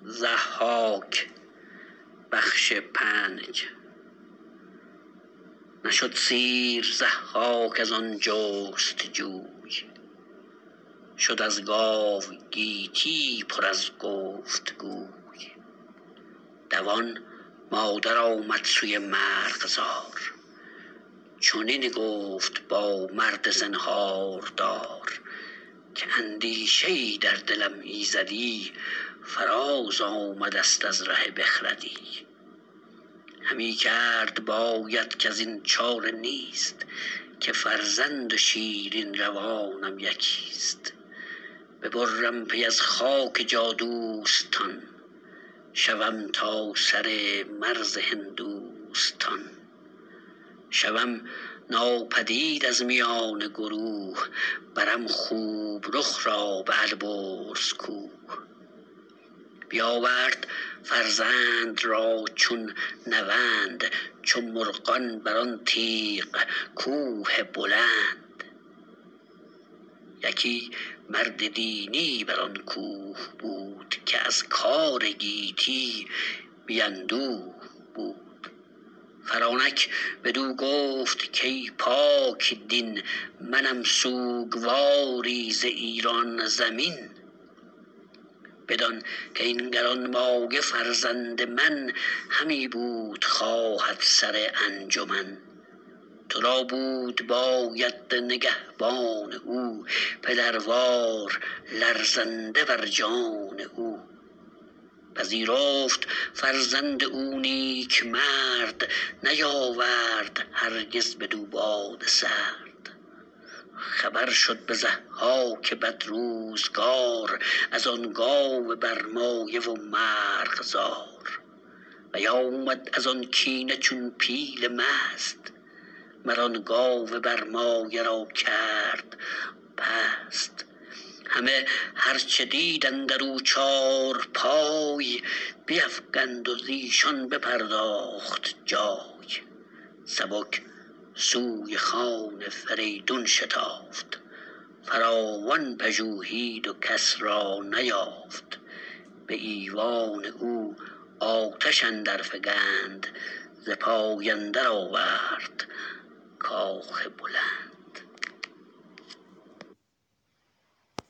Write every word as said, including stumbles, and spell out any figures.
ضحاک بخش پنج. نشد سیر ضحاک از آن جست جوی، شد از گاو گیتی پر از گفت گوی. دوان مادر آمد سوی مرغزار، چنین گفت با مرد زنهار دار. که اندیشه ای در دلم ایزدی، فراز آمدست از ره بخردی. همی کرد باید که از این چاره نیست، که فرزند و شیرین روانم یکیست. ببرم پی از خاک جادوستان، شوم تا سر مرز هندوستان. شوم ناپدید از میان گروه، برم خوب رخ را به البرز کوه. بیاورد فرزند را چون نوند، چون مرغان بر آن تیغ کوه بلند. یکی مرد دینی بر آن کوه بود، که از کار گیتی بی اندوه بود. فرانک بدو گفت کای پاک دین، منم سوگواری ز ایران زمین. بدان که این گرانمایه فرزند من، همی بود خواهد سر انجمن. تو را بود باید نگهبان او، پدروار لرزنده بر جان او. پذیرفت فرزند او نیک مرد، نیاورد هرگز بدو باد سرد. خبر شد به ضحاک بد روزگار، از آن گاو برمایه و مرغزار. بیامد از آن کینه چون پیل مست، مر آن گاو برمایه را کرد پست. همه هرچه دید اندرو چار پای، بیفگند و زیشان بپرداخت جای. سبک سوی خان فریدون شتافت، فراوان پژوهید و کس را نیافت. به ایوان او آتش اندر فگند، ز پای اندر آورد کاخ بلند.